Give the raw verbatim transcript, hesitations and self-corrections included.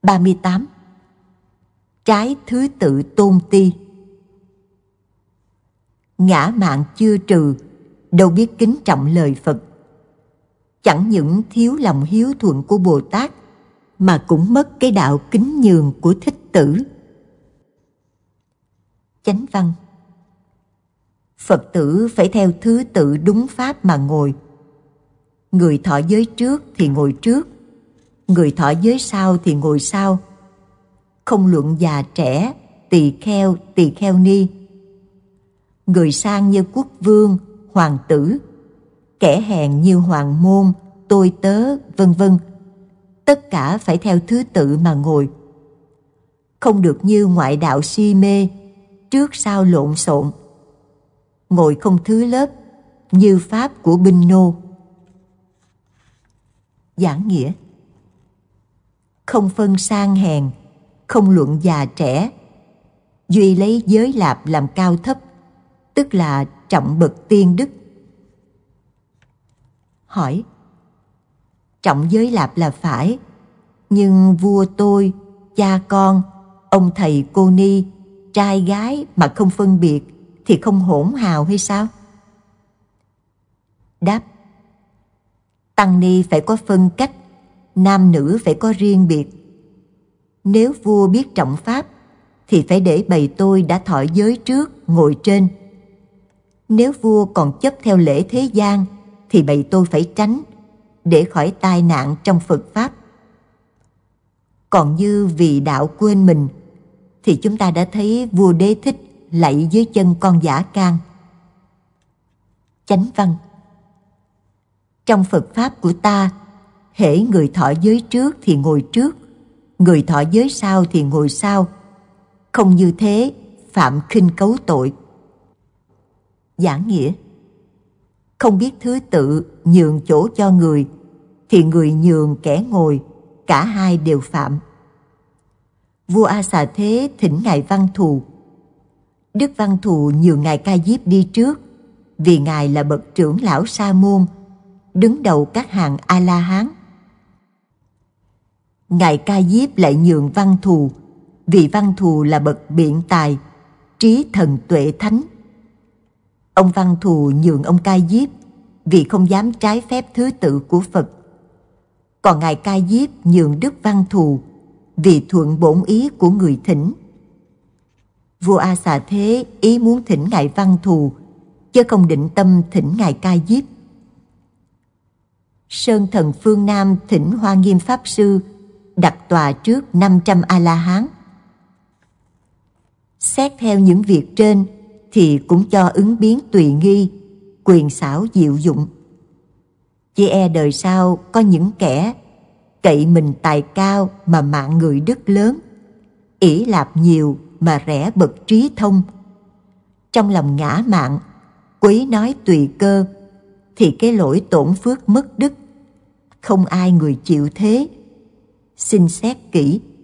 ba mươi tám. Trái thứ tự tôn ti. Ngã mạn chưa trừ, đâu biết kính trọng lời Phật. Chẳng những thiếu lòng hiếu thuận của Bồ Tát, mà cũng mất cái đạo kính nhường của Thích Tử. Chánh văn. Phật tử phải theo thứ tự đúng pháp mà ngồi. Người thọ giới trước thì ngồi trước, người thọ giới sau thì ngồi sau. Không luận già trẻ, tỳ kheo, tỳ kheo ni. Người sang như quốc vương, hoàng tử, kẻ hèn như hoàng môn, tôi tớ, vân vân. Tất cả phải theo thứ tự mà ngồi. Không được như ngoại đạo si mê, trước sau lộn xộn. Ngồi không thứ lớp, như pháp của binh nô. Giảng nghĩa. Không phân sang hèn, không luận già trẻ, duy lấy giới lạp làm cao thấp, tức là trọng bậc tiên đức. Hỏi. Trọng giới lạp là phải, nhưng vua tôi, cha con, ông thầy cô ni, trai gái mà không phân biệt thì không hỗn hào hay sao? Đáp. Tăng ni phải có phân cách, nam nữ phải có riêng biệt. Nếu vua biết trọng pháp thì phải để bầy tôi đã thọ giới trước ngồi trên. Nếu vua còn chấp theo lễ thế gian thì bầy tôi phải tránh, để khỏi tai nạn trong Phật pháp. Còn như vì đạo quên mình thì chúng ta đã thấy vua Đế Thích lạy dưới chân con dã can. Chánh văn. Trong Phật pháp của ta, hễ người thọ giới trước thì ngồi trước, người thọ giới sau thì ngồi sau. Không như thế, phạm khinh cấu tội. Giảng nghĩa. Không biết thứ tự nhường chỗ cho người, thì người nhường kẻ ngồi, cả hai đều phạm. Vua A Xà Thế thỉnh Ngài Văn Thù. Đức Văn Thù nhường Ngài Ca Diếp đi trước, vì Ngài là bậc trưởng lão sa môn, đứng đầu các hàng A-la-hán. Ngài Ca Diếp lại nhường Văn Thù, vì Văn Thù là bậc biện tài, trí thần tuệ thánh. Ông Văn Thù nhường ông Ca Diếp, vì không dám trái phép thứ tự của Phật. Còn Ngài Ca Diếp nhường Đức Văn Thù, vì thuận bổn ý của người thỉnh. Vua A Xà Thế ý muốn thỉnh Ngài Văn Thù, chứ không định tâm thỉnh Ngài Ca Diếp. Sơn Thần phương Nam thỉnh Hoa Nghiêm Pháp Sư, đặt tòa trước năm trăm A-la-hán. Xét theo những việc trên thì cũng cho ứng biến tùy nghi, quyền xảo diệu dụng. Chỉ e đời sau có những kẻ cậy mình tài cao mà mạng người đức lớn, ỷ lạp nhiều mà rẻ bậc trí thông. Trong lòng ngã mạn, quấy nói tùy cơ, thì cái lỗi tổn phước mất đức, không ai người chịu thế. Xin xét kỹ.